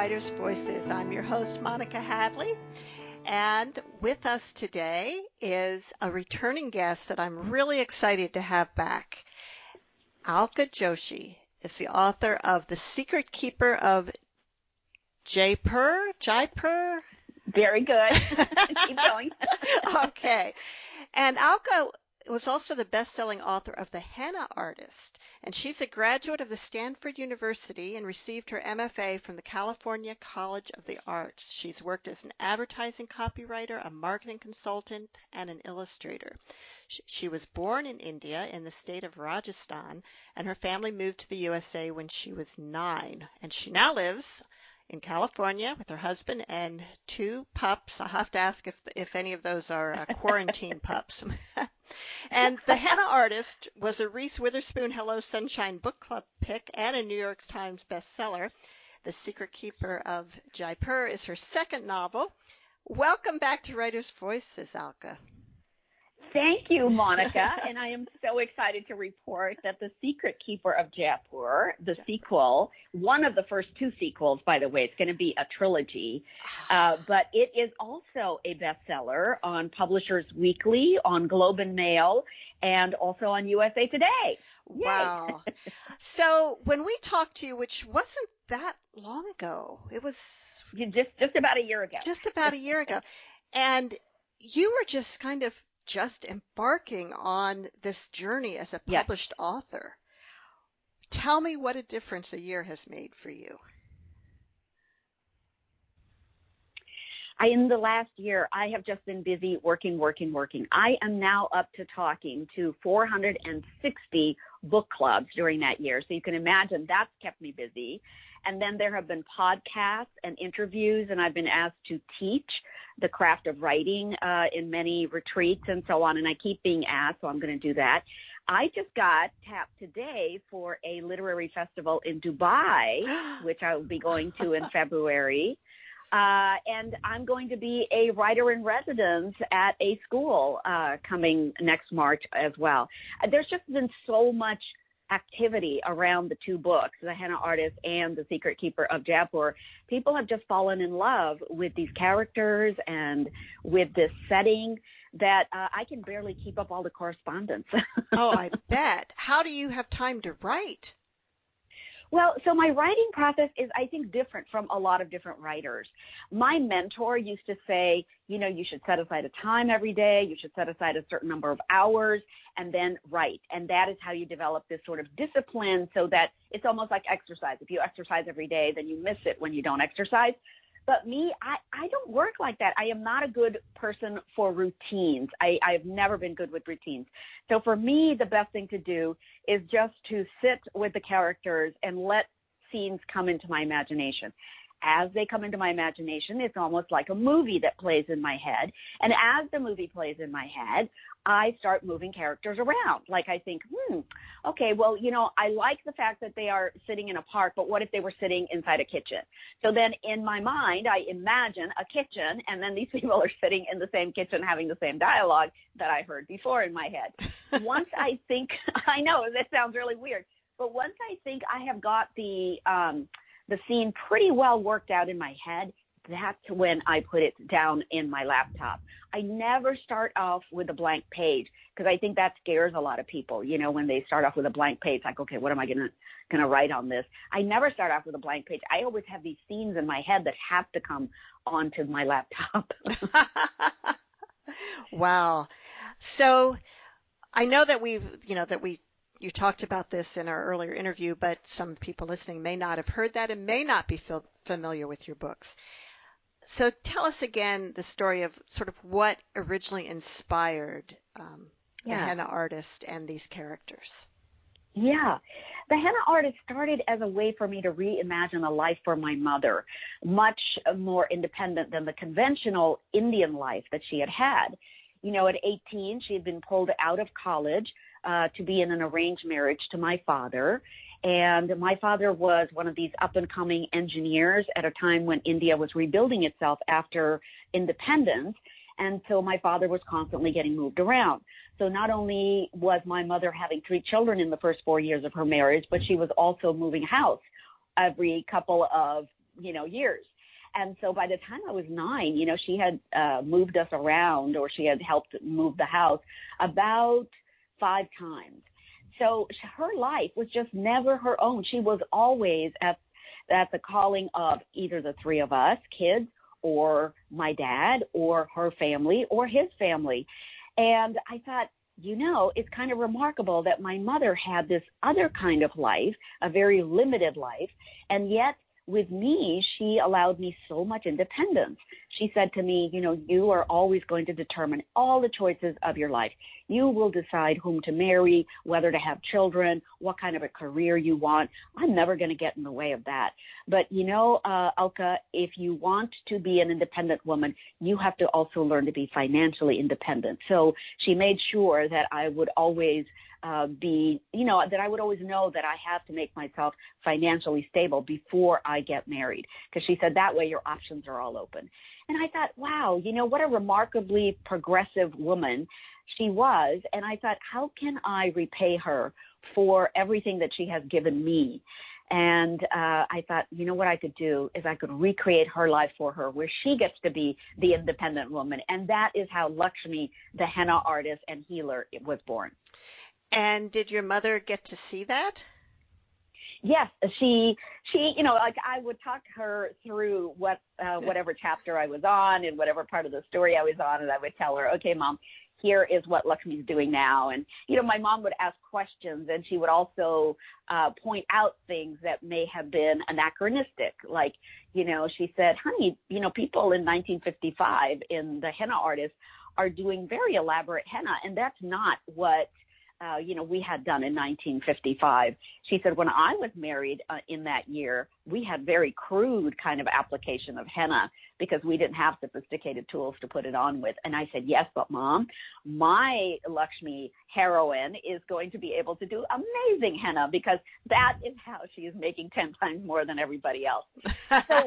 Writers' Voices. I'm your host, Monica Hadley, and with us today is a returning guest that I'm really excited to have back. Alka Joshi is the author of The Secret Keeper of Jaipur. Very good. Keep going. Okay. And Alka was also the best-selling author of The Henna Artist, and she's a graduate of the Stanford University and received her MFA from the California College of the Arts. She's worked as an advertising copywriter, a marketing consultant, and an illustrator. She was born in India in the state of Rajasthan, and her family moved to the USA when she was 9, and she now lives in California with her husband and 2 pups. I'll have to ask if any of those are quarantine pups. And The Henna Artist was a Reese Witherspoon Hello Sunshine Book Club pick and a New York Times bestseller. The Secret Keeper of Jaipur is her second novel. Welcome back to Writers' Voices, Alka. Thank you, Monica. And I am so excited to report that The Secret Keeper of Jaipur, the sequel, one of the first 2 sequels, by the way, it's going to be a trilogy, but it is also a bestseller on Publishers Weekly, on Globe and Mail, and also on USA Today. Wow. So when we talked to you, which wasn't that long ago, it was just about a year ago. Just about a year ago. And you were just kind of embarking on this journey as a published author. Tell me what a difference a year has made for you. In the last year, I have just been busy working. I am now up to talking to 460 book clubs during that year. So you can imagine that's kept me busy. And then there have been podcasts and interviews, and I've been asked to teach the craft of writing in many retreats and so on. And I keep being asked, so I'm going to do that. I just got tapped today for a literary festival in Dubai, which I will be going to in February. And I'm going to be a writer in residence at a school coming next March as well. There's just been so much activity around the 2 books, The Henna Artist and The Secret Keeper of Jaipur. People have just fallen in love with these characters and with this setting that I can barely keep up all the correspondence. Oh, I bet. How do you have time to write? Well, so my writing process is, I think, different from a lot of different writers. My mentor used to say, you should set aside a time every day, you should set aside a certain number of hours, and then write. And that is how you develop this sort of discipline so that it's almost like exercise. If you exercise every day, then you miss it when you don't exercise. But me, I don't work like that. I am not a good person for routines. I've never been good with routines. So for me, the best thing to do is just to sit with the characters and let scenes come into my imagination. As they come into my imagination, it's almost like a movie that plays in my head. And as the movie plays in my head, I start moving characters around. Like I think, okay, well, I like the fact that they are sitting in a park, but what if they were sitting inside a kitchen? So then in my mind, I imagine a kitchen, and then these people are sitting in the same kitchen having the same dialogue that I heard before in my head. Once I think, I know that sounds really weird, but once I think I have got the scene pretty well worked out in my head, that's when I put it down in my laptop. I never start off with a blank page because I think that scares a lot of people. When they start off with a blank page, like, okay, what am I gonna write on this? I never start off with a blank page. I always have these scenes in my head that have to come onto my laptop. Wow. So I know that you talked about this in our earlier interview, but some people listening may not have heard that and may not be familiar with your books. So tell us again the story of sort of what originally inspired The Henna Artist and these characters. Yeah. The Henna Artist started as a way for me to reimagine a life for my mother, much more independent than the conventional Indian life that she had had. At 18, she had been pulled out of college to be in an arranged marriage to my father. And my father was one of these up-and-coming engineers at a time when India was rebuilding itself after independence. And so my father was constantly getting moved around. So not only was my mother having 3 children in the first 4 years of her marriage, but she was also moving house every couple of years. And so by the time I was 9, she had moved us around, or she had helped move the house about 5 times. So her life was just never her own. She was always at the calling of either the 3 of us, kids, or my dad, or her family, or his family. And I thought, it's kind of remarkable that my mother had this other kind of life, a very limited life, and yet with me, she allowed me so much independence. She said to me, you are always going to determine all the choices of your life. You will decide whom to marry, whether to have children, what kind of a career you want. I'm never going to get in the way of that. But, Alka, if you want to be an independent woman, you have to also learn to be financially independent. So she made sure that I would always that I would always know that I have to make myself financially stable before I get married. Because she said that way your options are all open. And I thought, wow, what a remarkably progressive woman she was. And I thought, how can I repay her for everything that she has given me? And I thought, what I could do is I could recreate her life for her, where she gets to be the independent woman. And that is how Lakshmi, the henna artist and healer, was born. And did your mother get to see that? Yes, she, I would talk her through whatever chapter I was on and whatever part of the story I was on, and I would tell her, okay, Mom, here is what Lakshmi's doing now. And, my mom would ask questions, and she would also point out things that may have been anachronistic. Like, she said, honey, people in 1955 in the henna artists are doing very elaborate henna, and that's not what we had done in 1955. She said, when I was married in that year, we had very crude kind of application of henna because we didn't have sophisticated tools to put it on with. And I said, yes, but Mom, my Lakshmi heroine is going to be able to do amazing henna because that is how she is making 10 times more than everybody else. So,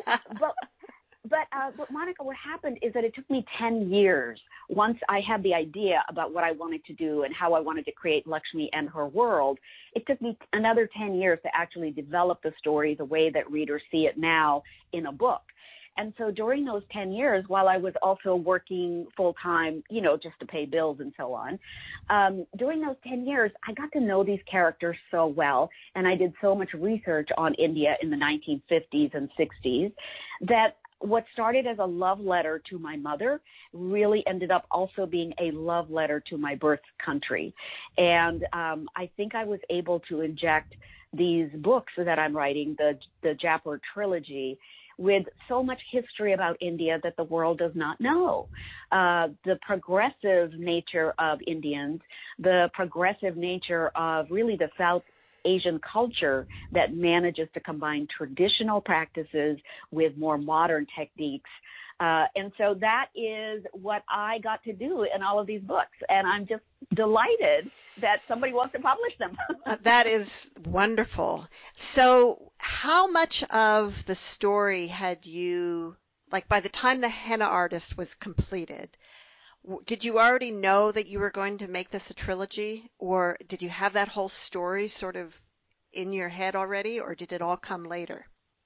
But Monica, what happened is that it took me 10 years once I had the idea about what I wanted to do and how I wanted to create Lakshmi and her world. It took me another 10 years to actually develop the story the way that readers see it now in a book. And so during those 10 years, while I was also working full time, just to pay bills and so on, during those 10 years, I got to know these characters so well. And I did so much research on India in the 1950s and 60s that what started as a love letter to my mother really ended up also being a love letter to my birth country. And I think I was able to inject these books that I'm writing, the Jaipur trilogy, with so much history about India that the world does not know. The progressive nature of Indians, the progressive nature of really the South Asian culture that manages to combine traditional practices with more modern techniques. And so that is what I got to do in all of these books. And I'm just delighted that somebody wants to publish them. That is wonderful. So how much of the story had you, like by the time the henna artist was completed, did you already know that you were going to make this a trilogy, or did you have that whole story sort of in your head already, or did it all come later?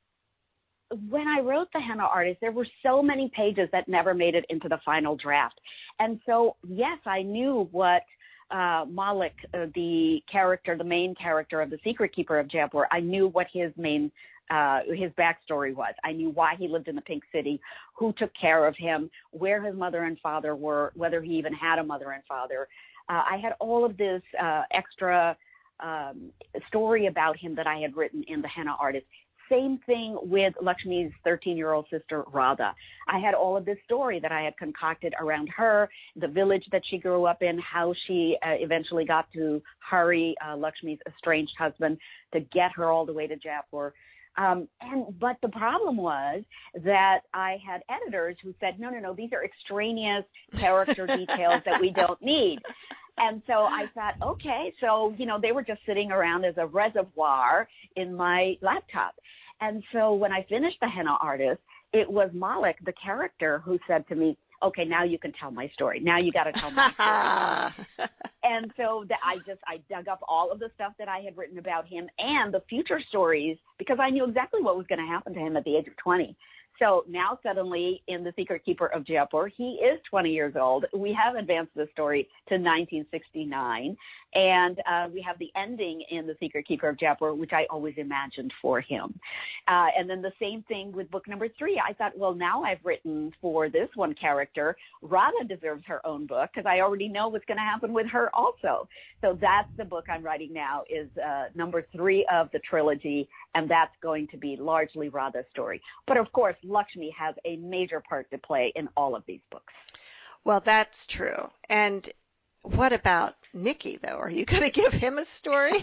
When I wrote the henna artist, there were so many pages that never made it into the final draft. And so, yes, I knew what Malik, the main character of the Secret Keeper of Jaipur, I knew what his backstory was. I knew why he lived in the Pink City, who took care of him, where his mother and father were, whether he even had a mother and father. I had all of this extra story about him that I had written in the henna artist. Same thing with Lakshmi's 13-year-old sister, Radha. I had all of this story that I had concocted around her, the village that she grew up in, how she eventually got to Hari, Lakshmi's estranged husband, to get her all the way to Jaipur. But the problem was that I had editors who said, no, these are extraneous character details that we don't need. And so I thought, okay, so, they were just sitting around as a reservoir in my laptop. And so when I finished the henna artist, it was Malik, the character, who said to me, okay, now you can tell my story. Now you got to tell my story. And so I dug up all of the stuff that I had written about him and the future stories because I knew exactly what was going to happen to him at the age of 20. So now suddenly in The Secret Keeper of Jaipur, he is 20 years old. We have advanced the story to 1969. And we have the ending in The Secret Keeper of Jaipur, which I always imagined for him. And then the same thing with book number 3. I thought, well, now I've written for this one character. Radha deserves her own book because I already know what's going to happen with her also. So that's the book I'm writing now is number 3 of the trilogy, and that's going to be largely Radha's story. But of course, Lakshmi has a major part to play in all of these books. Well, that's true. And what about Nikki, though? Are you going to give him a story?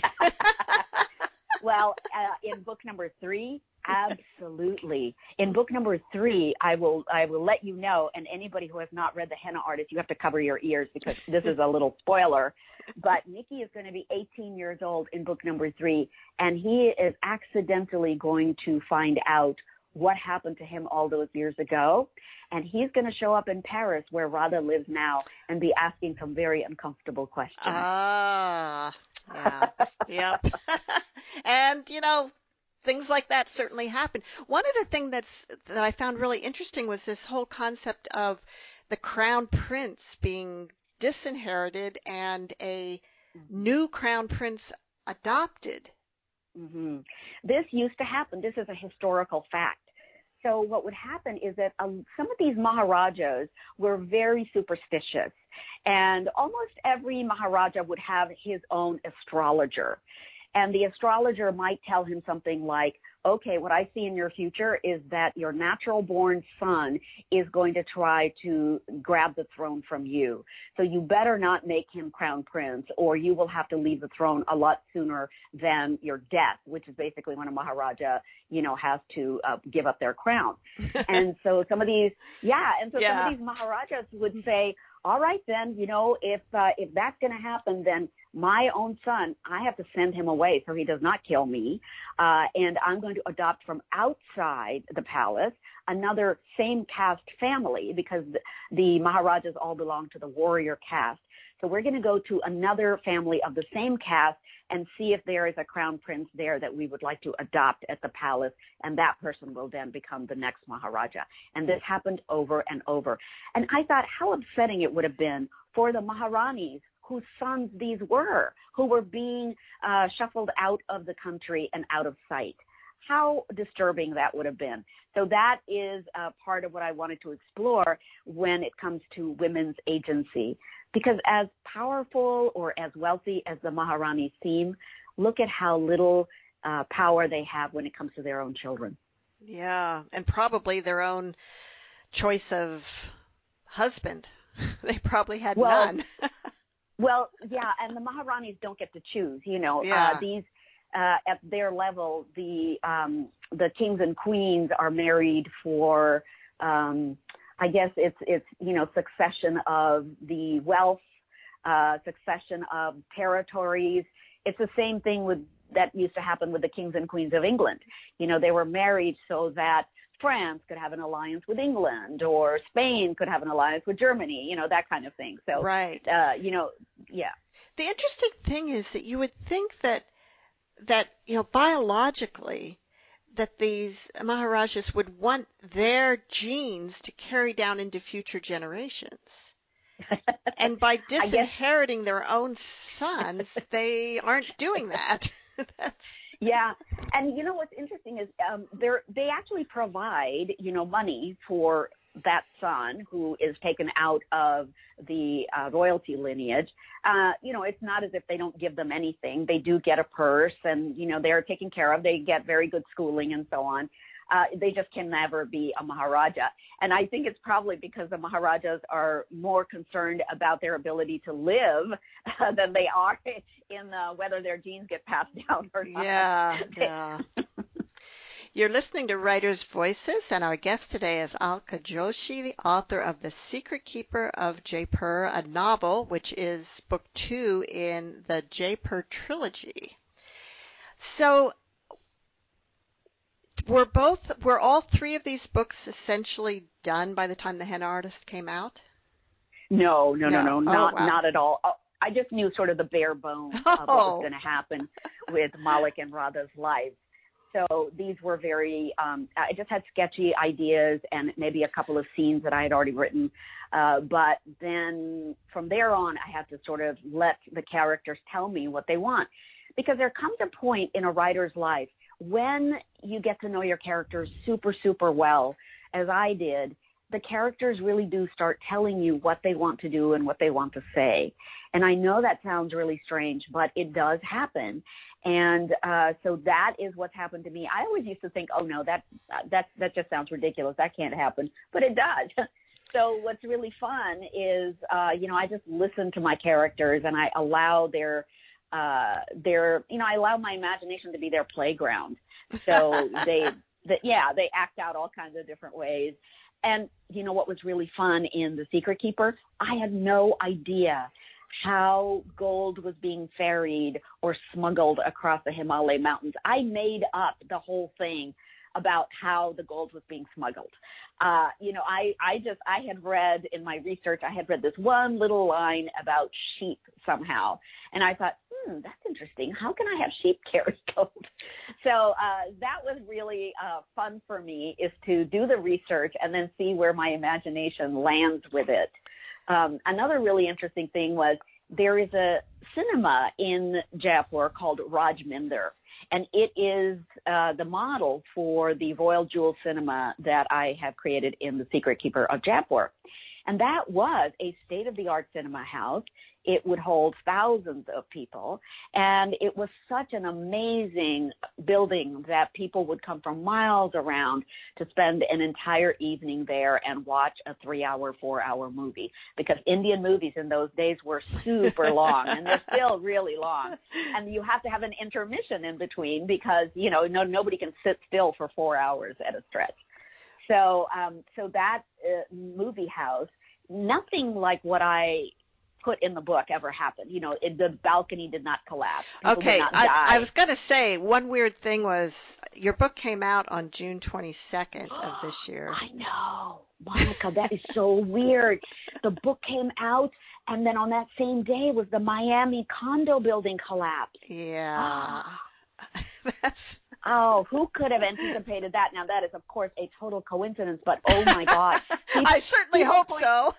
Well, in book number 3, absolutely. In book number 3, I will let you know, and anybody who has not read The Henna Artist, you have to cover your ears because this is a little spoiler. But Nikki is going to be 18 years old in book number 3, and he is accidentally going to find out what happened to him all those years ago. And he's going to show up in Paris where Radha lives now and be asking some very uncomfortable questions. Ah, yeah. Yep. And, things like that certainly happen. One of the things that I found really interesting was this whole concept of the crown prince being disinherited and a new crown prince adopted. Mm-hmm. This used to happen. This is a historical fact. So what would happen is that some of these Maharajas were very superstitious, and almost every Maharaja would have his own astrologer. And the astrologer might tell him something like, okay, what I see in your future is that your natural born son is going to try to grab the throne from you. So you better not make him crown prince, or you will have to leave the throne a lot sooner than your death, which is basically when a Maharaja, has to give up their crown. And so some of these, some of these Maharajas would say, all right, then, if that's going to happen, then my own son, I have to send him away so he does not kill me. And I'm going to adopt from outside the palace another same caste family because the Maharajas all belong to the warrior caste. So we're going to go to another family of the same caste and see if there is a crown prince there that we would like to adopt at the palace, and that person will then become the next Maharaja. And this happened over and over. And I thought how upsetting it would have been for the Maharanis whose sons these were, who were being shuffled out of the country and out of sight. How disturbing that would have been. So that is part of what I wanted to explore when it comes to women's agency. Because as powerful or as wealthy as the Maharanis seem, look at how little power they have when it comes to their own children. Yeah, and probably their own choice of husband. They probably had none. Well, yeah, and the Maharanis don't get to choose. These at their level, the kings and queens are married for. I guess it's succession of the wealth, succession of territories. It's the same thing that used to happen with the kings and queens of England. They were married so that France could have an alliance with England, or Spain could have an alliance with Germany. That kind of thing. So right. Yeah. The interesting thing is that you would think that biologically, that these Maharajas would want their genes to carry down into future generations. And by disinheriting their own sons, they aren't doing that. Yeah. And what's interesting is they actually provide, money for that son who is taken out of the royalty lineage. It's not as if they don't give them anything. They do get a purse and, they're taken care of. They get very good schooling and so on. They just can never be a Maharaja. And I think it's probably because the Maharajas are more concerned about their ability to live than they are in whether their genes get passed down or not. Yeah. You're listening to Writers' Voices, and our guest today is Alka Joshi, the author of The Secret Keeper of Jaipur, a novel which is book 2 in the Jaipur trilogy. So were all 3 of these books essentially done by the time The Henna Artist came out? No, not at all. I just knew sort of the bare bones of what was Oh, going to happen with Malik and Radha's lives. So these were very, I just had sketchy ideas and maybe a couple of scenes that I had already written. But then from there on, I had to sort of let the characters tell me what they want. Because there comes a point in a writer's life when you get to know your characters super, super well, as I did, the characters really do start telling you what they want to do and what they want to say. And I know that sounds really strange, but it does happen. And so that is what's happened to me. I always used to think, oh no, that just sounds ridiculous. That can't happen, but it does. So what's really fun is, I just listen to my characters and I allow I allow my imagination to be their playground. So they act out all kinds of different ways. And what was really fun in The Secret Keeper? I had no idea how gold was being ferried or smuggled across the Himalaya mountains. I made up the whole thing about how the gold was being smuggled. I had read in my research, I had read this one little line about sheep somehow. And I thought, that's interesting. How can I have sheep carry gold? So that was really fun for me, is to do the research and then see where my imagination lands with it. Another really interesting thing was there is a cinema in Jaipur called Rajminder, and it is the model for the Royal Jewel Cinema that I have created in The Secret Keeper of Jaipur. And that was a state-of-the-art cinema house. It would hold thousands of people, and it was such an amazing building that people would come from miles around to spend an entire evening there and watch a 3-hour, 4-hour movie, because Indian movies in those days were super long, and they're still really long. And you have to have an intermission in between because, nobody can sit still for 4 hours at a stretch. So that movie house, nothing like what I put in the book ever happened. The balcony did not collapse. People okay. did not die. I was going to say one weird thing was your book came out on June 22nd of this year. I know. Monica, that is so weird. The book came out, and then on that same day was the Miami condo building collapse. Yeah. That's... Oh, who could have anticipated that? Now, that is, of course, a total coincidence, but oh my God. I certainly hope so.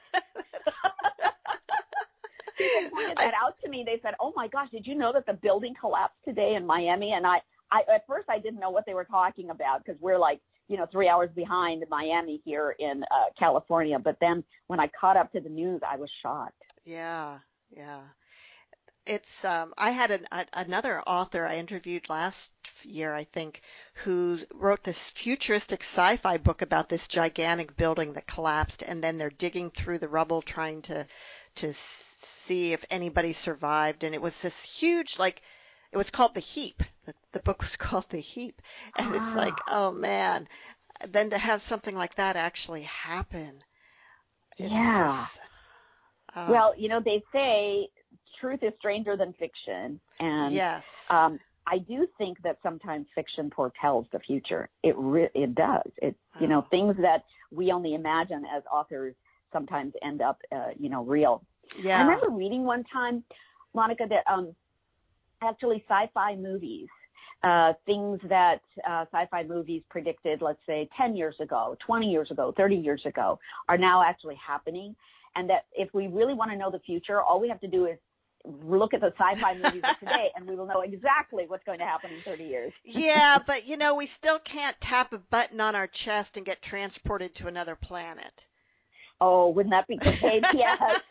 People pointed that out to me. They said, oh my gosh, did you know that the building collapsed today in Miami? And I at first I didn't know what they were talking about, because we're like, 3 hours behind Miami here in California. But then when I caught up to the news, I was shocked. Yeah. Yeah. It's I had another author I interviewed last year, I think, who wrote this futuristic sci-fi book about this gigantic building that collapsed, and then they're digging through the rubble trying to see if anybody survived. And it was this huge, it was called The Heap. The book was called The Heap, and it's like, oh man, then to have something like that actually happen, it's Yeah. just. Well, they say truth is stranger than fiction. And Yes. I do think that sometimes fiction foretells the future. It does. Things that we only imagine as authors sometimes end up, real. Yeah. I remember reading one time, Monica, that actually sci-fi movies, things that sci-fi movies predicted, let's say 10 years ago, 20 years ago, 30 years ago, are now actually happening. And that if we really want to know the future, all we have to do is look at the sci-fi movies of today, and we will know exactly what's going to happen in 30 years. Yeah, but we still can't tap a button on our chest and get transported to another planet. Oh, wouldn't that be great? Yes.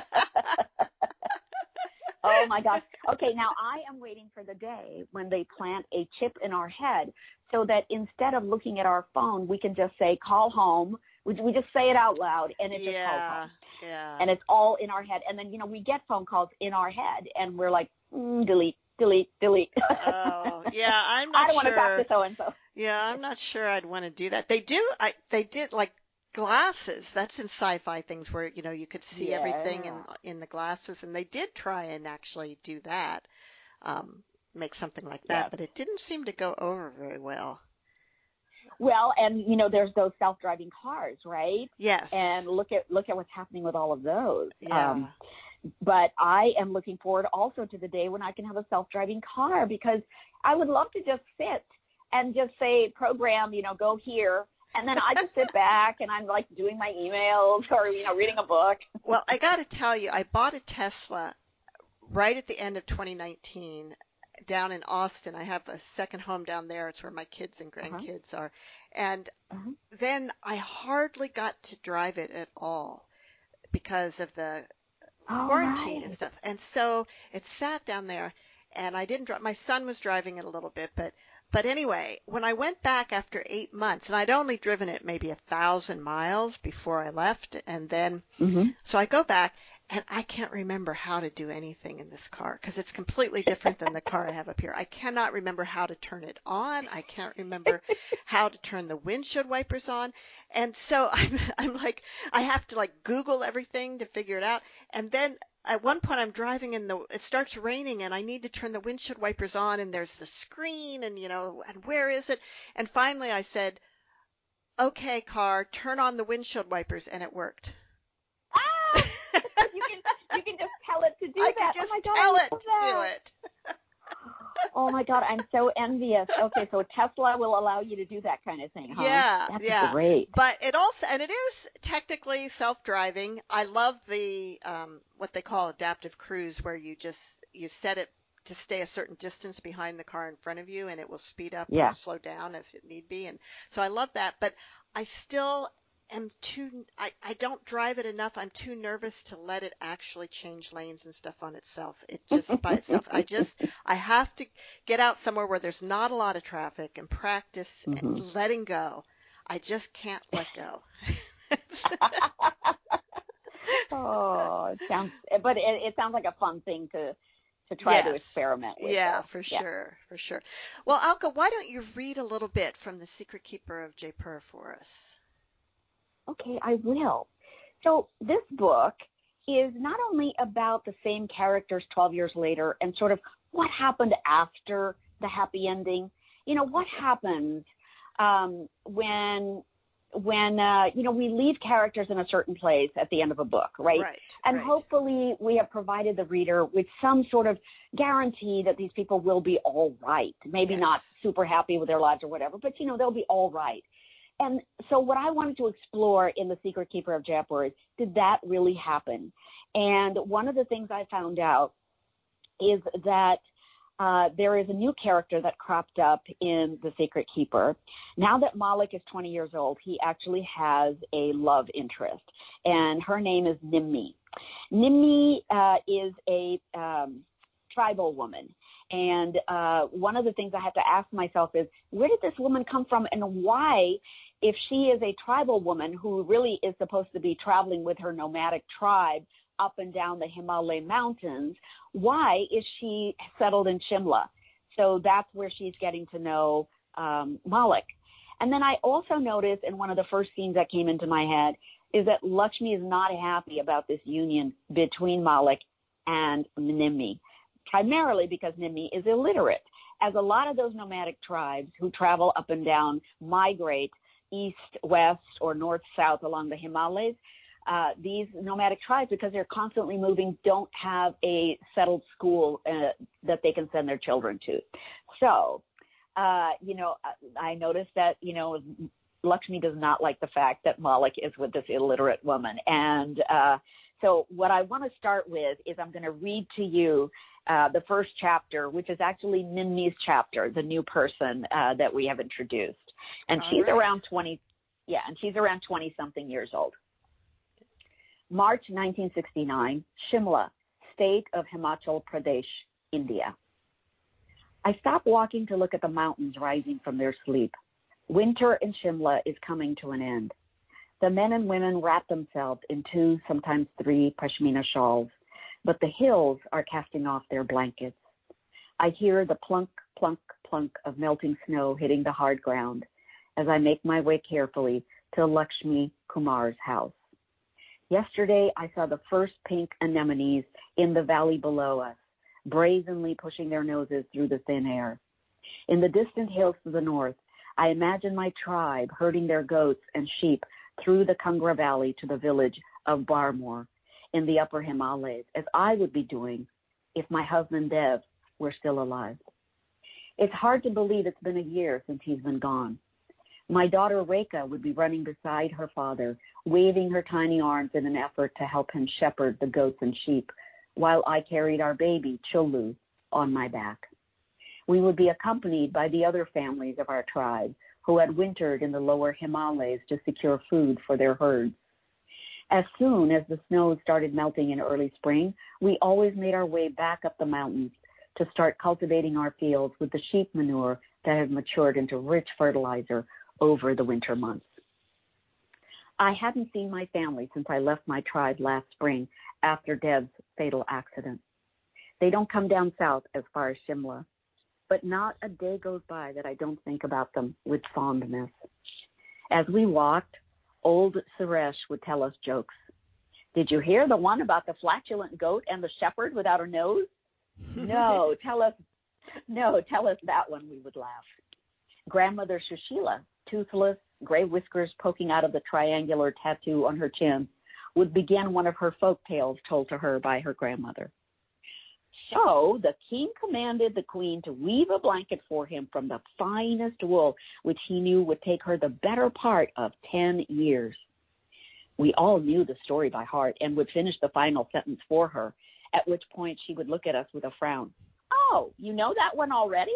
Oh my gosh. Okay, now I am waiting for the day when they plant a chip in our head so that instead of looking at our phone, we can just say, call home. We just say it out loud, and it just calls home. Yeah. And it's all in our head. And then, we get phone calls in our head, and we're like, delete, delete, delete. Oh, yeah, I'm not sure. I don't want to talk to so-and-so. Yeah, I'm not sure I'd want to do that. They did like glasses. That's in sci-fi things where, you could see everything in the glasses, and they did try and actually do that, make something like that, but it didn't seem to go over very well. Well, and there's those self-driving cars, right? Yes. And look at what's happening with all of those. Yeah. But I am looking forward also to the day when I can have a self-driving car, because I would love to just sit and just say, program, go here. And then I just sit back and I'm like doing my emails or, reading a book. Well, I got to tell you, I bought a Tesla right at the end of 2019 down in Austin. I have a second home down there. It's where my kids and grandkids are. And then I hardly got to drive it at all because of the quarantine and stuff. And so it sat down there and I didn't drive. My son was driving it a little bit, but anyway, when I went back after 8 months, and I'd only driven it maybe 1,000 miles before I left, and then so I go back and I can't remember how to do anything in this car because it's completely different than the car I have up here. I cannot remember how to turn it on. I can't remember how to turn the windshield wipers on. And so I'm like, I have to like Google everything to figure it out. And then at one point I'm driving and it starts raining and I need to turn the windshield wipers on and there's the screen and and where is it? And finally I said, okay, car, turn on the windshield wipers, and it worked. You can just tell it to do I that. Could just oh my God, tell I it love to that. do it. Oh my God, I'm so envious. Okay, so Tesla will allow you to do that kind of thing, huh? That's great. But it is technically self-driving. I love the what they call adaptive cruise, where you set it to stay a certain distance behind the car in front of you, and it will speed up or slow down as it need be. And so I love that. But I still am I don't drive it enough. I'm too nervous to let it actually change lanes and stuff on itself. It just by itself. I have to get out somewhere where there's not a lot of traffic and practice letting go. I just can't let go. Oh, it sounds like a fun thing to try to experiment with. Yeah, for sure. Well, Alka, why don't you read a little bit from The Secret Keeper of Jaipur for us? Okay, I will. So this book is not only about the same characters 12 years later and sort of what happened after the happy ending. What happens when we leave characters in a certain place at the end of a book, right? And hopefully we have provided the reader with some sort of guarantee that these people will be all right. Maybe not super happy with their lives or whatever, but they'll be all right. And so what I wanted to explore in The Secret Keeper of Jaipur is, did that really happen? And one of the things I found out is that there is a new character that cropped up in The Secret Keeper. Now that Malik is 20 years old, he actually has a love interest, and her name is Nimmi. Nimmi is a tribal woman. And one of the things I have to ask myself is, where did this woman come from, and why, if she is a tribal woman who really is supposed to be traveling with her nomadic tribe up and down the Himalaya mountains, why is she settled in Shimla? So that's where she's getting to know Malik. And then I also noticed in one of the first scenes that came into my head is that Lakshmi is not happy about this union between Malik and Nimmi, primarily because Nimmi is illiterate. As a lot of those nomadic tribes who travel up and down, migrate east, west, or north, south along the Himalayas, these nomadic tribes, because they're constantly moving, don't have a settled school that they can send their children to. So, I noticed that, Lakshmi does not like the fact that Malik is with this illiterate woman. And so what I want to start with is I'm going to read to you the first chapter, which is actually Nimmi's chapter, the new person that we have introduced. And she's around 20, and she's around 20-something years old. March 1969, Shimla, state of Himachal Pradesh, India. I stopped walking to look at the mountains rising from their sleep. Winter in Shimla is coming to an end. The men and women wrap themselves in 2, sometimes 3 pashmina shawls, but the hills are casting off their blankets. I hear the plunk, plunk, plunk of melting snow hitting the hard ground as I make my way carefully to Lakshmi Kumar's house. Yesterday, I saw the first pink anemones in the valley below us, brazenly pushing their noses through the thin air. In the distant hills to the north, I imagine my tribe herding their goats and sheep through the Kangra Valley to the village of Barmore, in the upper Himalayas, as I would be doing if my husband Dev were still alive. It's hard to believe it's been a year since he's been gone. My daughter Rekha would be running beside her father, waving her tiny arms in an effort to help him shepherd the goats and sheep, while I carried our baby, Cholu, on my back. We would be accompanied by the other families of our tribe who had wintered in the lower Himalayas to secure food for their herds. As soon as the snows started melting in early spring, we always made our way back up the mountains to start cultivating our fields with the sheep manure that had matured into rich fertilizer over the winter months. I hadn't seen my family since I left my tribe last spring after Dev's fatal accident. They don't come down south as far as Shimla, but not a day goes by that I don't think about them with fondness. As we walked, old Suresh would tell us jokes. Did you hear the one about the flatulent goat and the shepherd without a nose? No, tell us that one, we would laugh. Grandmother Sushila, toothless, gray whiskers poking out of the triangular tattoo on her chin, would begin one of her folk tales told to her by her grandmother. So the king commanded the queen to weave a blanket for him from the finest wool, which he knew would take her the better part of 10 years. We all knew the story by heart and would finish the final sentence for her, at which point she would look at us with a frown. Oh, you know that one already?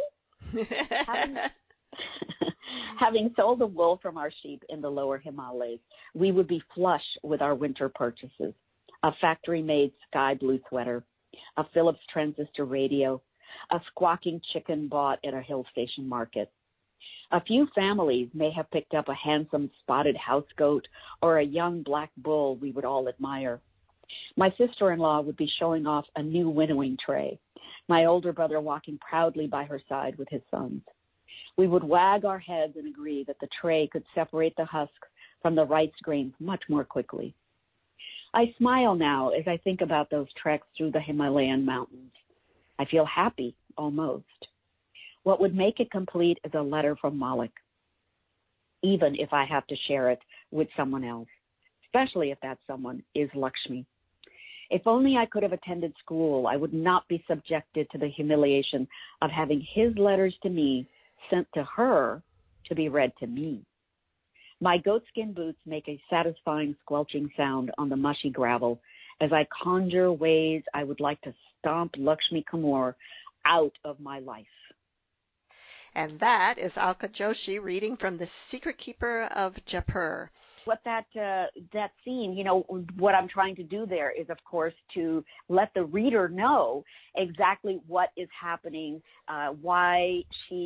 Having sold the wool from our sheep in the lower Himalayas, we would be flush with our winter purchases: a factory-made sky blue sweater, a Philips transistor radio, a squawking chicken bought at a hill station market. A few families may have picked up a handsome spotted house goat or a young black bull we would all admire. My sister-in-law would be showing off a new winnowing tray, my older brother walking proudly by her side with his sons. We would wag our heads and agree that the tray could separate the husks from the rice grains much more quickly. I smile now as I think about those treks through the Himalayan mountains. I feel happy, almost. What would make it complete is a letter from Malik, even if I have to share it with someone else, especially if that someone is Lakshmi. If only I could have attended school, I would not be subjected to the humiliation of having his letters to me sent to her to be read to me. My goatskin boots make a satisfying squelching sound on the mushy gravel as I conjure ways I would like to stomp Lakshmi Kamoor out of my life. And that is Alka Joshi reading from The Secret Keeper of Jaipur. What that scene, what I'm trying to do there is, of course, to let the reader know exactly what is happening, why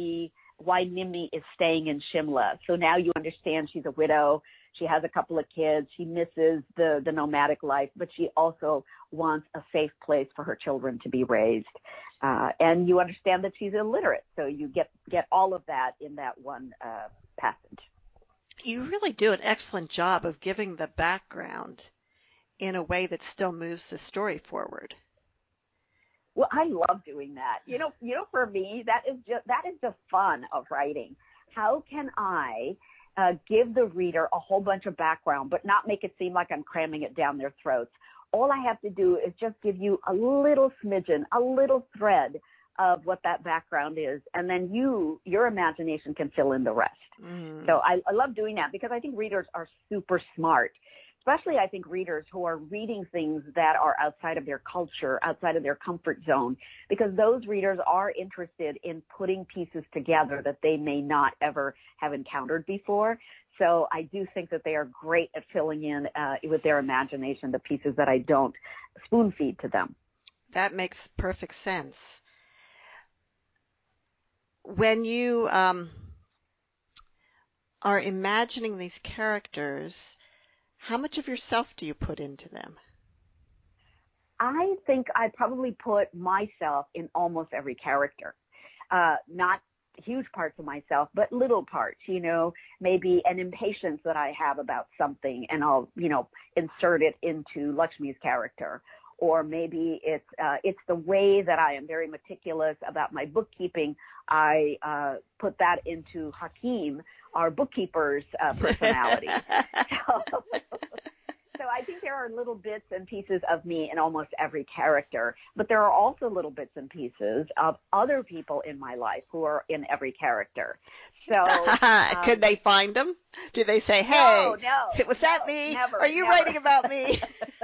Nimmi is staying in Shimla. So now you understand she's a widow. She has a couple of kids. She misses the nomadic life, but she also wants a safe place for her children to be raised. And you understand that she's illiterate. So you get all of that in that one passage. You really do an excellent job of giving the background in a way that still moves the story forward. Well, I love doing that. For me, that is the fun of writing. How can I give the reader a whole bunch of background, but not make it seem like I'm cramming it down their throats? All I have to do is just give you a little smidgen, a little thread of what that background is, and then your imagination can fill in the rest. Mm. So I love doing that because I think readers are super smart. Especially, I think, readers who are reading things that are outside of their culture, outside of their comfort zone, because those readers are interested in putting pieces together that they may not ever have encountered before. So I do think that they are great at filling in with their imagination the pieces that I don't spoon feed to them. That makes perfect sense. When you are imagining these characters, how much of yourself do you put into them? I think I probably put myself in almost every character. Not huge parts of myself, but little parts, maybe an impatience that I have about something and I'll, insert it into Lakshmi's character. Or maybe it's the way that I am very meticulous about my bookkeeping. I put that into Hakeem, our bookkeeper's personality. So I think there are little bits and pieces of me in almost every character, but there are also little bits and pieces of other people in my life who are in every character. So, Could they find them? Do they say, no, "Hey, no, was no, that me? Are never, you never. writing about me?"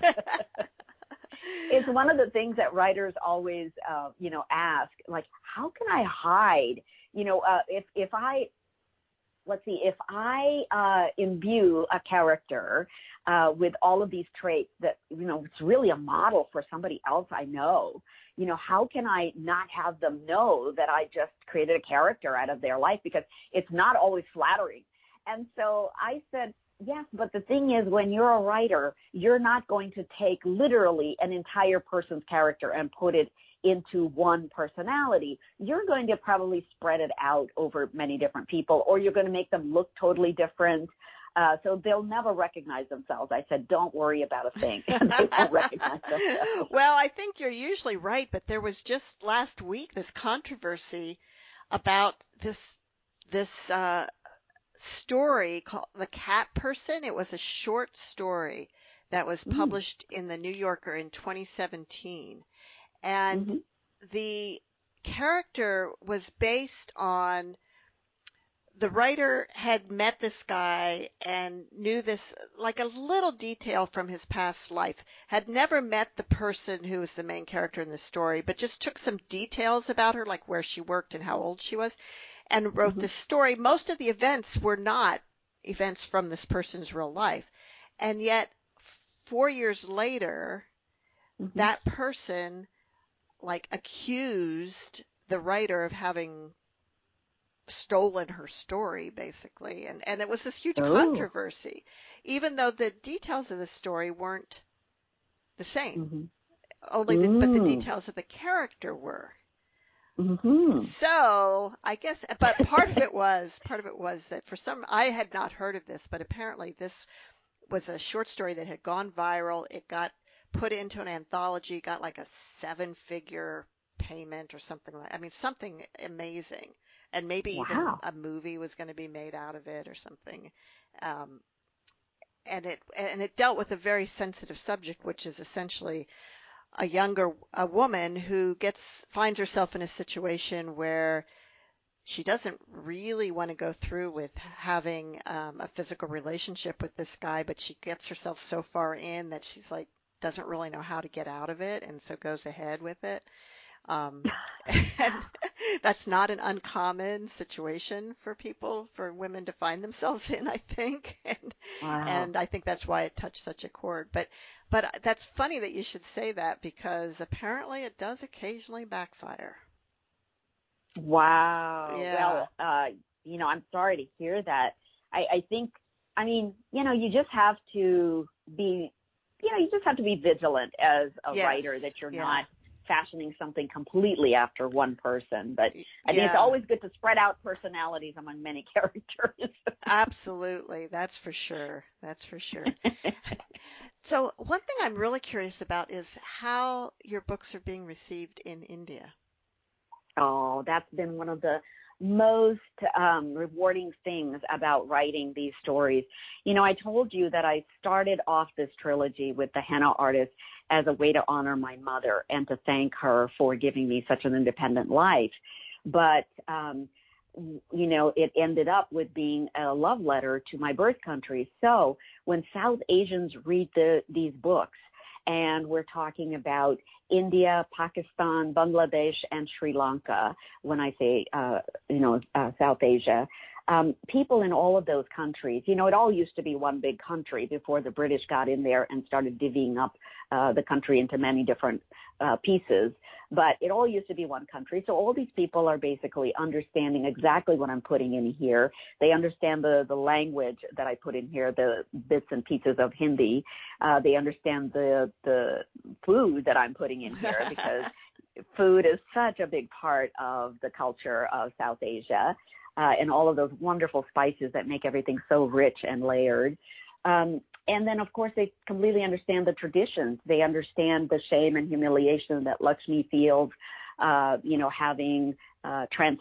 It's one of the things that writers always, ask, like, how can I hide? If I, let's see, if I imbue a character with all of these traits that, it's really a model for somebody else I know, how can I not have them know that I just created a character out of their life? Because it's not always flattering. And so I said, yes, but the thing is, when you're a writer, you're not going to take literally an entire person's character and put it into one personality. You're going to probably spread it out over many different people, or you're going to make them look totally different. So they'll never recognize themselves. I said, don't worry about a thing. They won't recognize themselves. Well, I think you're usually right, but there was just last week this controversy about this story called The Cat Person. It was a short story that was Mm, published in the New Yorker in 2017. And mm-hmm. the character was based on the writer had met this guy and knew this, like a little detail from his past life, had never met the person who was the main character in the story, but just took some details about her, like where she worked and how old she was, and wrote Mm-hmm. this story. Most of the events were not events from this person's real life. And yet, 4 years later, Mm-hmm. that person like accused the writer of having stolen her story, basically. And it was this huge Oh. controversy, even though the details of the story weren't the same, Mm-hmm. but the Mm. details of the character were. Mm-hmm. So I guess, but part of it was that I had not heard of this, but apparently this was a short story that had gone viral. It got put into an anthology, got like a seven-figure payment or something like, I mean, something amazing. And maybe even Wow. a movie was going to be made out of it or something. Um, and it dealt with a very sensitive subject, which is essentially a woman who finds herself in a situation where she doesn't really want to go through with having a physical relationship with this guy, but she gets herself so far in that she's like doesn't really know how to get out of it, and so goes ahead with it. Um, and that's not an uncommon situation for women to find themselves in, I think. Wow. And I think that's why it touched such a chord. But that's funny that you should say that because apparently it does occasionally backfire. Wow. Yeah. Well, I'm sorry to hear that. I think, you just have to be, you just have to be vigilant as a writer Yes. that you're Yeah. not fashioning something completely after one person. But I think it's Yeah. always good to spread out personalities among many characters. Absolutely. That's for sure. That's for sure. So one thing I'm really curious about is how your books are being received in India. Oh, that's been one of the most rewarding things about writing these stories. I told you that I started off this trilogy with The Henna Artist as a way to honor my mother and to thank her for giving me such an independent life. But, it ended up with being a love letter to my birth country. So when South Asians read these books, and we're talking about India, Pakistan, Bangladesh, and Sri Lanka. When I say, South Asia, people in all of those countries, it all used to be one big country before the British got in there and started divvying up the country into many different pieces. But it all used to be one country. So all these people are basically understanding exactly what I'm putting in here. They understand the language that I put in here, the bits and pieces of Hindi. They understand the food that I'm putting in here because food is such a big part of the culture of South Asia, and all of those wonderful spices that make everything so rich and layered. And then, of course, they completely understand the traditions. They understand the shame and humiliation that Lakshmi feels, having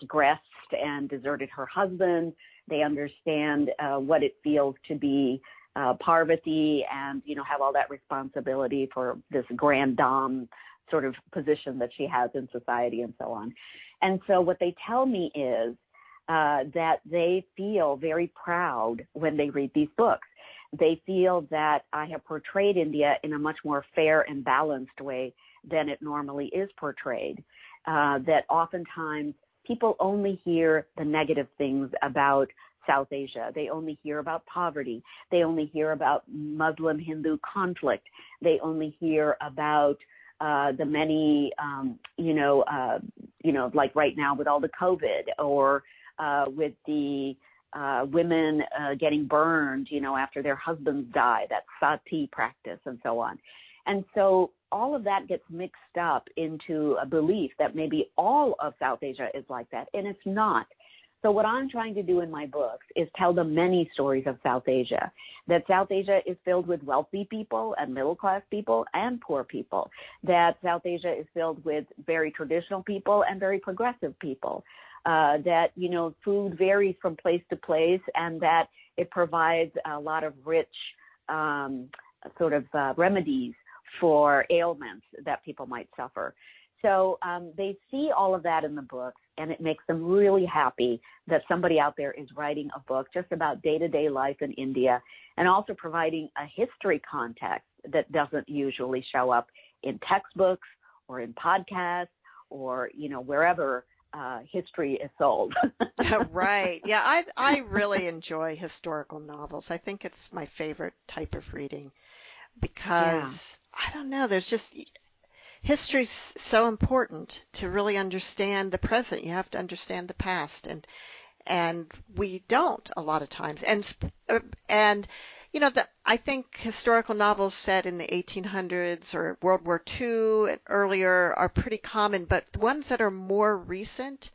transgressed and deserted her husband. They understand what it feels to be Parvati and, have all that responsibility for this grand dame sort of position that she has in society and so on. And so what they tell me is that they feel very proud when they read these books. They feel that I have portrayed India in a much more fair and balanced way than it normally is portrayed. That oftentimes people only hear the negative things about South Asia. They only hear about poverty. They only hear about Muslim-Hindu conflict. They only hear about the many, like right now with all the COVID, or with the women getting burned, after their husbands die, that sati practice and so on. And so all of that gets mixed up into a belief that maybe all of South Asia is like that, and it's not. So what I'm trying to do in my books is tell the many stories of South Asia, that South Asia is filled with wealthy people and middle-class people and poor people, that South Asia is filled with very traditional people and very progressive people, that, food varies from place to place, and that it provides a lot of rich remedies for ailments that people might suffer. So they see all of that in the books, and it makes them really happy that somebody out there is writing a book just about day-to-day life in India, and also providing a history context that doesn't usually show up in textbooks or in podcasts or, wherever history is sold. Right. Yeah, I really enjoy historical novels. I think it's my favorite type of reading because, I don't know, there's just... History's so important to really understand the present. You have to understand the past, and we don't a lot of times. And I think historical novels set in the 1800s or World War II and earlier are pretty common, but the ones that are more recent,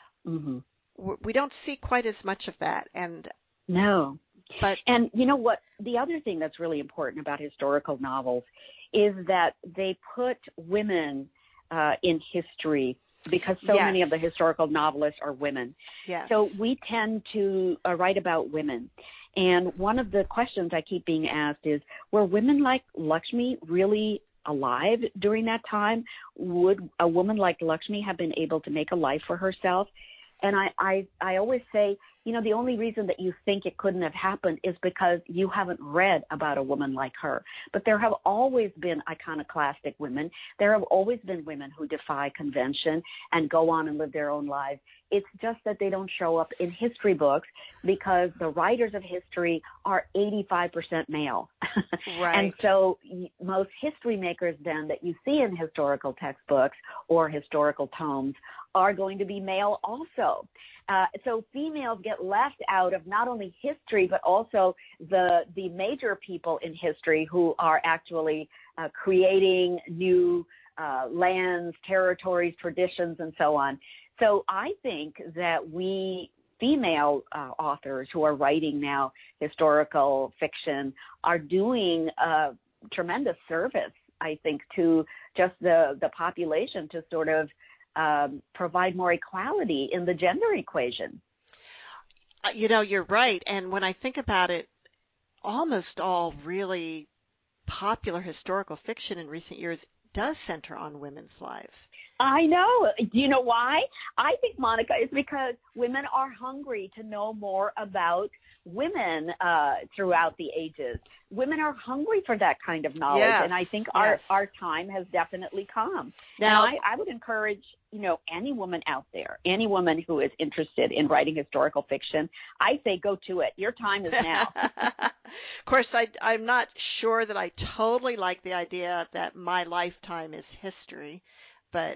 we don't see quite as much of that. And no. And you know what? The other thing that's really important about historical novels is that they put women in history, because so many of the historical novelists are women. Yes. So we tend to write about women. And one of the questions I keep being asked is, were women like Lakshmi really alive during that time? Would a woman like Lakshmi have been able to make a life for herself? And I always say, the only reason that you think it couldn't have happened is because you haven't read about a woman like her. But there have always been iconoclastic women. There have always been women who defy convention and go on and live their own lives. It's just that they don't show up in history books because the writers of history are 85% male. Right. And so most history makers then that you see in historical textbooks or historical tomes are going to be male also. So females get left out of not only history, but also the major people in history who are actually creating new lands, territories, traditions, and so on. So I think that we female authors who are writing now historical fiction are doing a tremendous service, I think, to just the population, to sort of provide more equality in the gender equation. You're right. And when I think about it, almost all really popular historical fiction in recent years does center on women's lives. I know. Do you know why? I think, Monica, it's because women are hungry to know more about women throughout the ages. Women are hungry for that kind of knowledge, and I think our time has definitely come. Now, and I would encourage, any woman out there, any woman who is interested in writing historical fiction, I say go to it. Your time is now. Of course, I'm not sure that I totally like the idea that my lifetime is history, but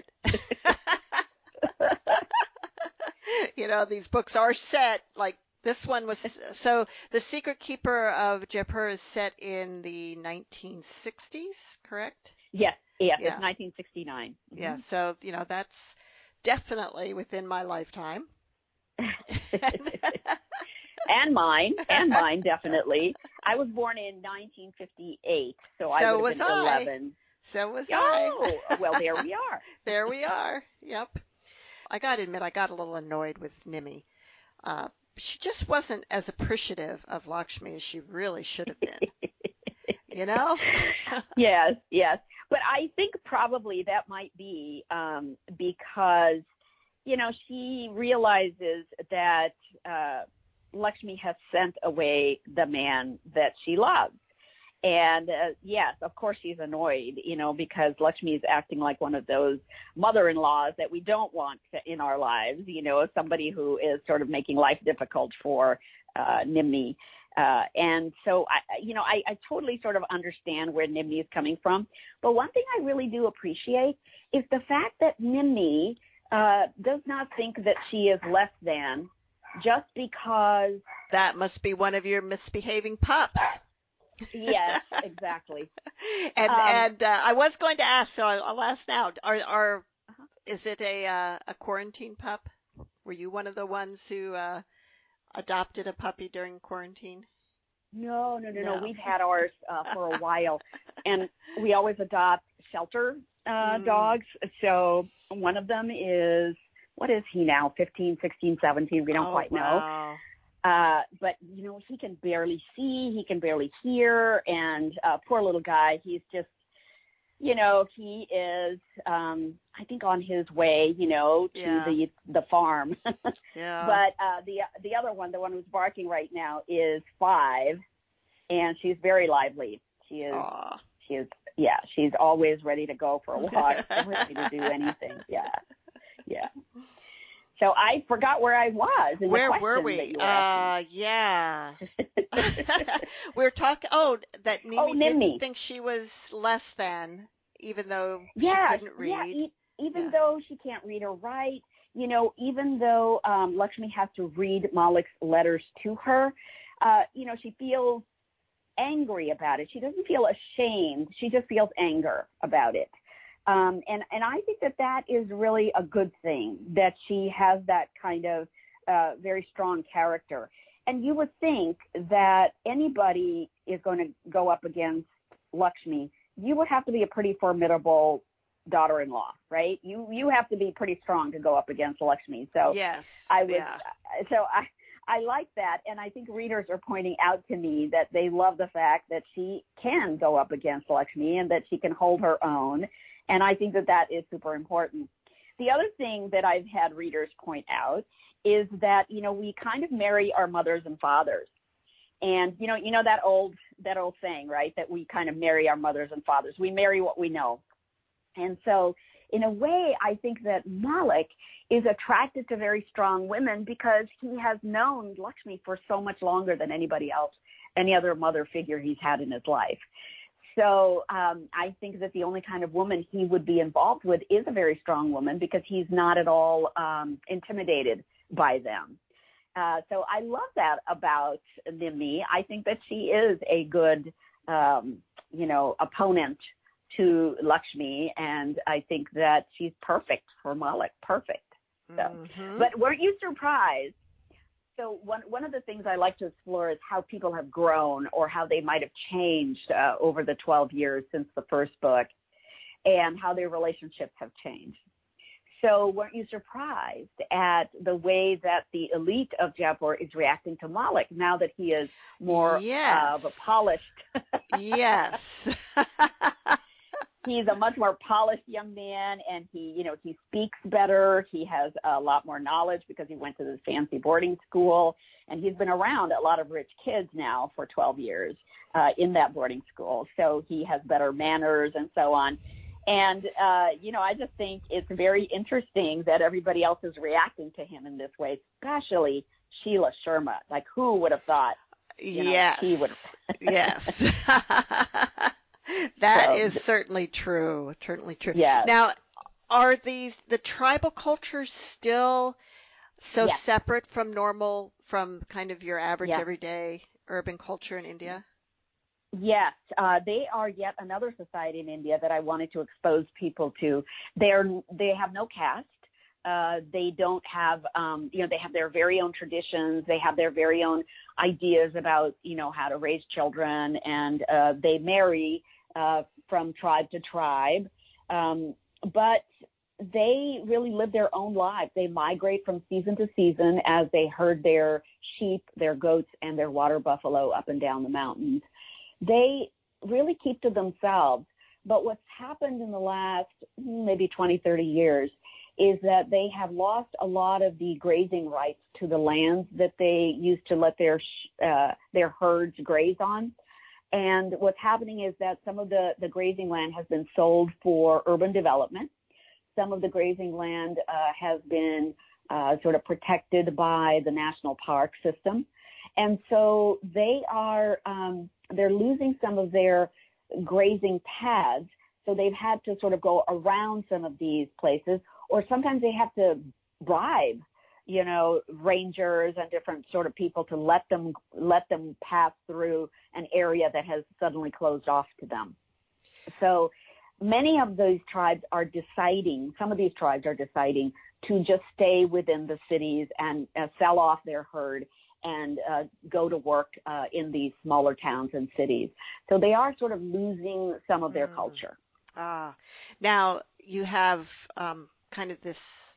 these books are set, like this one was. So The Secret Keeper of Jaipur is set in the 1960s, correct? Yes, it's 1969. Yeah, so that's definitely within my lifetime. And mine, definitely. I was born in 1958, so I would have been 11. So was I. Oh, well, there we are. There we are. Yep. I got to admit, I got a little annoyed with Nimmi she just wasn't as appreciative of Lakshmi as she really should have been, you know? Yes, yes. But I think probably that might be because, she realizes that Lakshmi has sent away the man that she loves. And yes, of course she's annoyed, because Lakshmi is acting like one of those mother-in-laws that we don't want in our lives, somebody who is sort of making life difficult for Nimni. And so, I totally sort of understand where Nimni is coming from. But one thing I really do appreciate is the fact that Nimni does not think that she is less than just because. That must be one of your misbehaving pups. Yes, exactly. And I was going to ask, so I'll ask now. Is it a quarantine pup? Were you one of the ones who adopted a puppy during quarantine? No. No. We've had ours for a while, and we always adopt shelter dogs. So one of them is, what is he now? 15, 16, 17. We don't quite know. Wow. But, he can barely see, he can barely hear, and poor little guy, he's just, he is, I think, on his way, to the farm. Yeah. But the other one, the one who's barking right now, is 5, and she's very lively. She is, she's always ready to go for a walk, ready to do anything. Yeah. So I forgot where I was. Where were we? Yeah. We were talking, that Nimmi didn't think she was less than, even though she couldn't read. Even though she can't read or write, even though Lakshmi has to read Malik's letters to her, she feels angry about it. She doesn't feel ashamed. She just feels anger about it. And I think that is really a good thing, that she has that kind of very strong character. And you would think that anybody is going to go up against Lakshmi, you would have to be a pretty formidable daughter-in-law, right? You have to be pretty strong to go up against Lakshmi. So yes, I like that, and I think readers are pointing out to me that they love the fact that she can go up against Lakshmi and that she can hold her own. And I think that is super important. The other thing that I've had readers point out is that, we kind of marry our mothers and fathers. And, that old saying, right, that we kind of marry our mothers and fathers. We marry what we know. And so in a way, I think that Malik is attracted to very strong women because he has known Lakshmi for so much longer than anybody else, any other mother figure he's had in his life. So I think that the only kind of woman he would be involved with is a very strong woman because he's not at all intimidated by them. So I love that about Nimmi. I think that she is a good, opponent to Lakshmi, and I think that she's perfect for Malik. Perfect. So, But weren't you surprised? So one of the things I like to explore is how people have grown or how they might have changed over the 12 years since the first book and how their relationships have changed. So weren't you surprised at the way that the elite of Jaipur is reacting to Malik now that he is more of a polished? Yes. He's a much more polished young man, and he speaks better. He has a lot more knowledge because he went to this fancy boarding school, and he's been around a lot of rich kids now for 12 years in that boarding school. So he has better manners and so on. And, I just think it's very interesting that everybody else is reacting to him in this way, especially Sheila Sharma. Like, who would have thought? Yes. He would. Yes. That is certainly true. Certainly true. Yes. Now, are the tribal cultures still so separate from kind of your average everyday urban culture in India? Yes, they are yet another society in India that I wanted to expose people to. They have no caste. They don't have, they have their very own traditions. They have their very own ideas about, how to raise children, and they marry from tribe to tribe. But they really live their own lives. They migrate from season to season as they herd their sheep, their goats, and their water buffalo up and down the mountains. They really keep to themselves. But what's happened in the last maybe 20, 30 years is that they have lost a lot of the grazing rights to the lands that they used to let their herds graze on. And what's happening is that some of the grazing land has been sold for urban development. Some of the grazing land has been sort of protected by the national park system. And so they're losing some of their grazing paths. So they've had to sort of go around some of these places, or sometimes they have to bribe, rangers and different sort of people to let them pass through an area that has suddenly closed off to them. So many of these tribes are deciding to just stay within the cities and sell off their herd and go to work in these smaller towns and cities. So they are sort of losing some of their culture. Now you have kind of this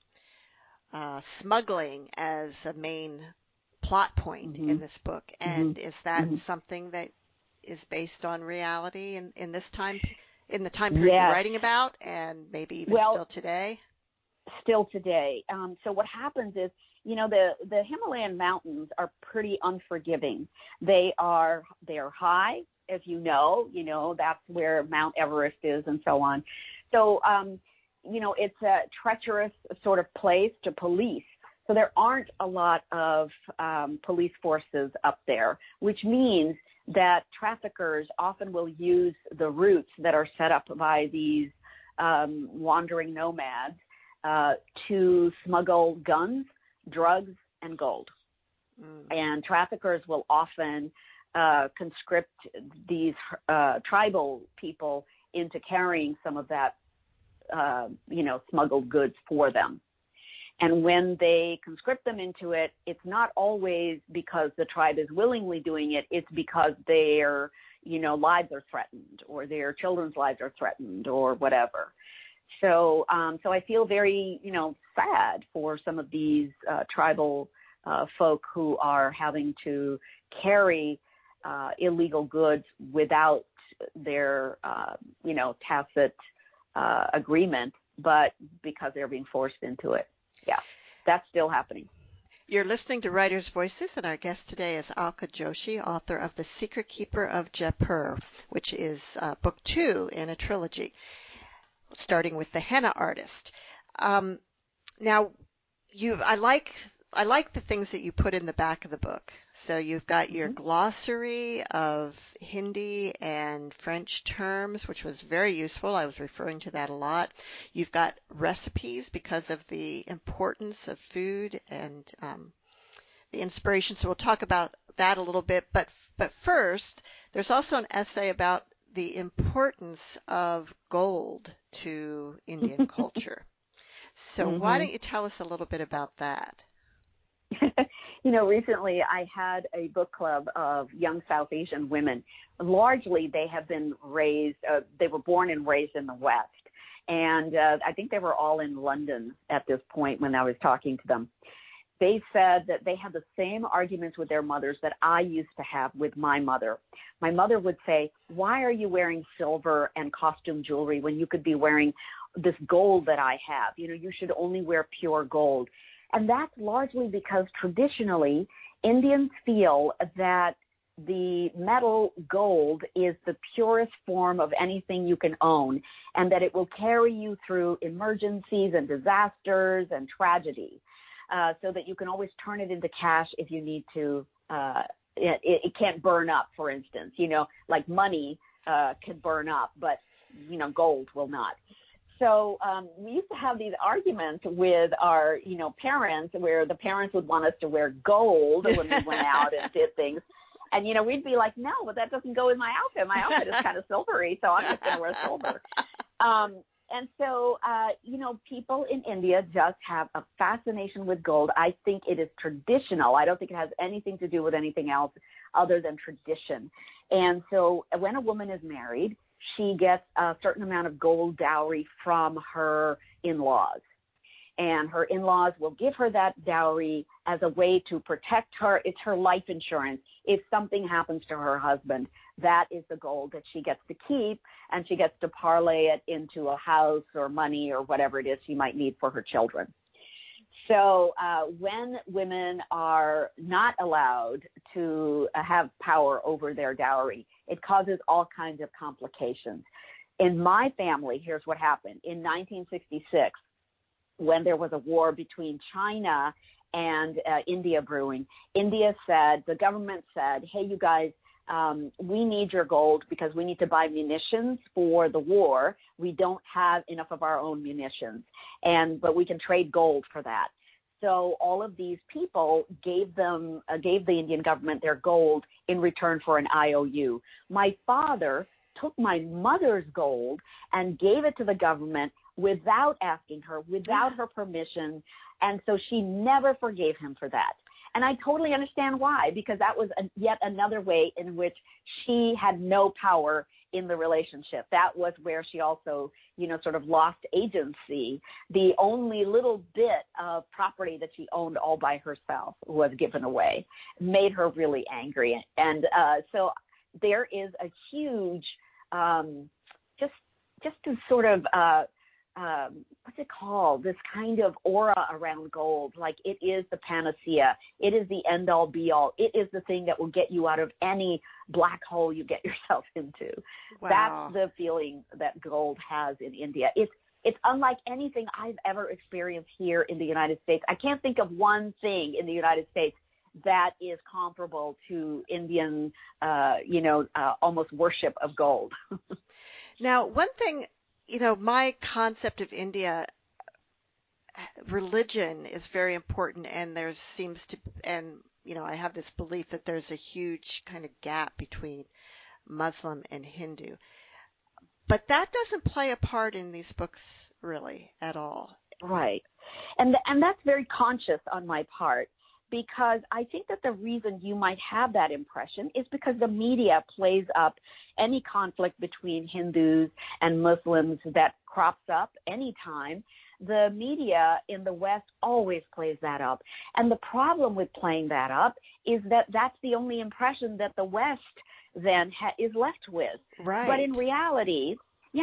smuggling as a main plot point in this book. And is that something that is based on reality in this time, in the time period you're writing about, and maybe even still today? Still today. So what happens is, the Himalayan mountains are pretty unforgiving. They are high, as you know, that's where Mount Everest is and so on. So, it's a treacherous sort of place to police. So there aren't a lot of police forces up there, which means that traffickers often will use the routes that are set up by these wandering nomads to smuggle guns, drugs, and gold. And traffickers will often conscript these tribal people into carrying some of that, smuggled goods for them. And when they conscript them into it, it's not always because the tribe is willingly doing it. It's because their, lives are threatened, or their children's lives are threatened, or whatever. So I feel very, sad for some of these tribal folk who are having to carry illegal goods without their, tacit agreement, but because they're being forced into it. Yeah, that's still happening. You're listening to Writers' Voices, and our guest today is Alka Joshi, author of The Secret Keeper of Jaipur, which is book 2 in a trilogy, starting with The Henna Artist. Now, I like the things that you put in the back of the book. So you've got your glossary of Hindi and French terms, which was very useful. I was referring to that a lot. You've got recipes because of the importance of food and the inspiration. So we'll talk about that a little bit. But first, there's also an essay about the importance of gold to Indian culture. So why don't you tell us a little bit about that? Recently I had a book club of young South Asian women. Largely they have been raised, they were born and raised in the West. And I think they were all in London at this point when I was talking to them. They said that they had the same arguments with their mothers that I used to have with my mother. My mother would say, why are you wearing silver and costume jewelry when you could be wearing this gold that I have? You should only wear pure gold. And that's largely because traditionally Indians feel that the metal gold is the purest form of anything you can own, and that it will carry you through emergencies and disasters and tragedy, so that you can always turn it into cash if you need to. It can't burn up, for instance, like money can burn up, but, gold will not. So we used to have these arguments with our, parents, where the parents would want us to wear gold when we went out and did things. And, we'd be like, no, but that doesn't go with my outfit. My outfit is kind of silvery, so I'm just going to wear silver. And so, people in India just have a fascination with gold. I think it is traditional. I don't think it has anything to do with anything else other than tradition. And so when a woman is married, she gets a certain amount of gold dowry from her in-laws. And her in-laws will give her that dowry as a way to protect her. It's her life insurance. If something happens to her husband, that is the gold that she gets to keep, and she gets to parlay it into a house or money or whatever it is she might need for her children. So when women are not allowed to have power over their dowry, it causes all kinds of complications. In my family, here's what happened. In 1966, when there was a war between China and India brewing, the government said, hey, you guys, we need your gold because we need to buy munitions for the war. We don't have enough of our own munitions, but we can trade gold for that. So all of these people gave the Indian government their gold in return for an IOU. My father took my mother's gold and gave it to the government without asking her, without her permission, and so she never forgave him for that. And I totally understand why, because that was yet another way in which she had no power in the relationship. That was where she also, sort of lost agency. The only little bit of property that she owned all by herself was given away, made her really angry. And so there is a huge, just to sort of, what's it called? This kind of aura around gold, like it is the panacea. It is the end all be all. It is the thing that will get you out of any black hole you get yourself into. Wow. That's the feeling that gold has in India. It's unlike anything I've ever experienced here in the United States. I can't think of one thing in the United States that is comparable to Indian, almost worship of gold. Now, one thing, my concept of India, religion is very important, and I have this belief that there's a huge kind of gap between Muslim and Hindu. But that doesn't play a part in these books really at all. Right. And that's very conscious on my part, because I think that the reason you might have that impression is because the media plays up any conflict between Hindus and Muslims that crops up anytime. The media in the West always plays that up. And the problem with playing that up is that that's the only impression that the West then is left with. Right. But in reality,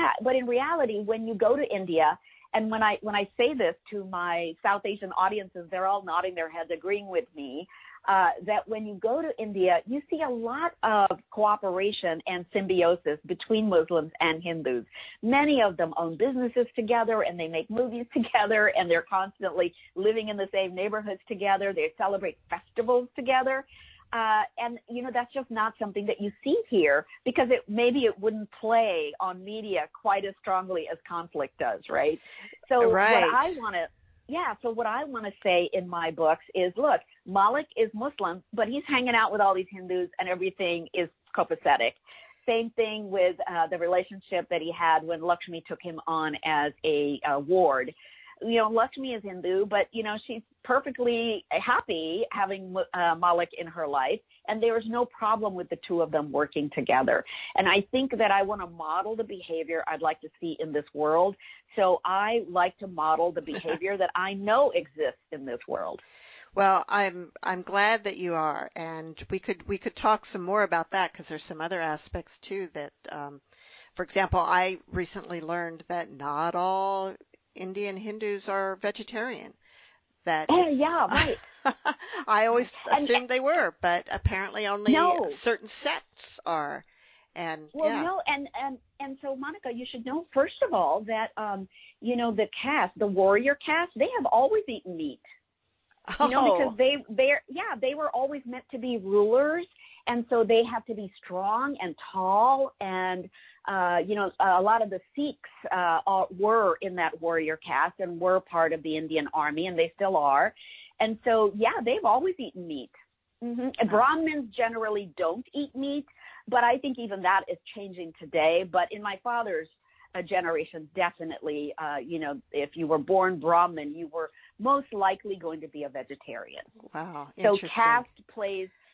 when you go to India, and when I say this to my South Asian audiences, they're all nodding their heads, agreeing with me, that when you go to India, you see a lot of cooperation and symbiosis between Muslims and Hindus. Many of them own businesses together, and they make movies together, and they're constantly living in the same neighborhoods together. They celebrate festivals together. And that's just not something that you see here, because maybe it wouldn't play on media quite as strongly as conflict does, right? So right. what I want to say in my books is, look, Malik is Muslim, but he's hanging out with all these Hindus, and everything is copacetic. Same thing with the relationship that he had when Lakshmi took him on as a ward. Lakshmi is Hindu, but, she's perfectly happy having Malik in her life, and there is no problem with the two of them working together. And I think that I want to model the behavior I'd like to see in this world. So I like to model the behavior that I know exists in this world. Well, I'm glad that you are, and we could talk some more about that, because there's some other aspects too that, for example, I recently learned that not all Indian Hindus are vegetarian. Right. I always assumed they were, but apparently only certain sects are. And so Monica, you should know, first of all, that the warrior caste, they have always eaten meat. Because they were always meant to be rulers, and so they have to be strong and tall, and a lot of the Sikhs were in that warrior caste and were part of the Indian army, and they still are. And so, they've always eaten meat. Mm-hmm. Brahmins generally don't eat meat, but I think even that is changing today. But in my father's generation, definitely, if you were born Brahmin, you were most likely going to be a vegetarian. Wow, so interesting. caste plays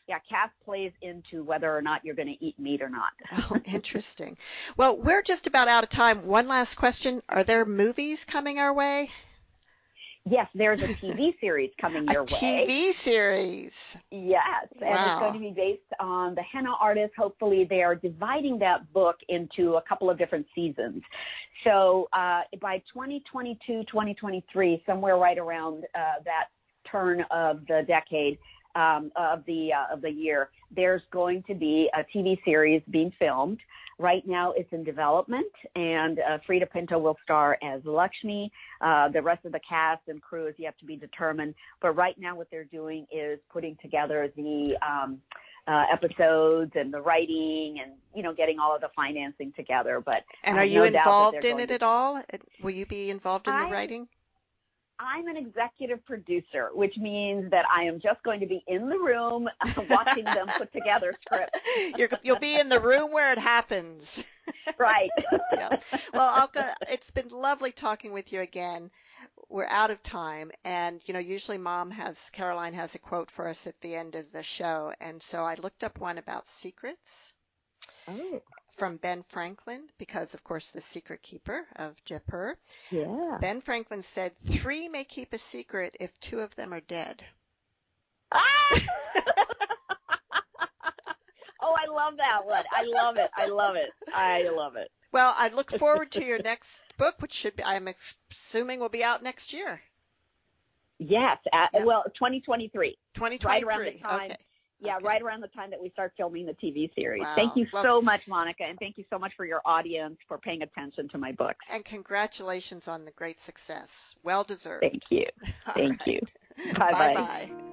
yeah, caste plays into whether or not you're going to eat meat or not. Oh, interesting. Well, we're just about out of time. One last question. Are there movies coming our way? Yes, there's a TV series coming A your way. TV series. Yes, and it's going Wow. to be based on the henna artist. Hopefully, they are dividing that book into a couple of different seasons. So by 2022, 2023, somewhere right around that turn of the decade, of the year, there's going to be a TV series being filmed. Right now, it's in development, and Frida Pinto will star as Lakshmi. The rest of the cast and crew is yet to be determined. But right now, what they're doing is putting together the episodes and the writing, and getting all of the financing together. But And I are have you no doubt that involved they're in going it to. at all? Will you be involved in the I writing? I'm an executive producer, which means that I am just going to be in the room watching them put together scripts. You'll be in the room where it happens. Right. Yeah. Well, Alka, it's been lovely talking with you again. We're out of time, and usually Caroline has a quote for us at the end of the show, and so I looked up one about secrets Oh, from Ben Franklin, because of course the secret keeper of Jaipur. yeah. Ben Franklin said, "Three may keep a secret if two of them are dead." Ah! Oh, I love that one. I love it. I love it. I love it. Well, I look forward to your next book, which I'm assuming will be out next year. Yes. Yeah. Well, 2023. Right around the 2023. time. Okay. Yeah, Okay. right around the time that we start filming the TV series. Thank Wow. you Well, so much, Monica, and thank you so much for your audience for paying attention to my books. and congratulations on the great success. Well Thank deserved. you. All Thank you. right. Bye-bye. Bye-bye.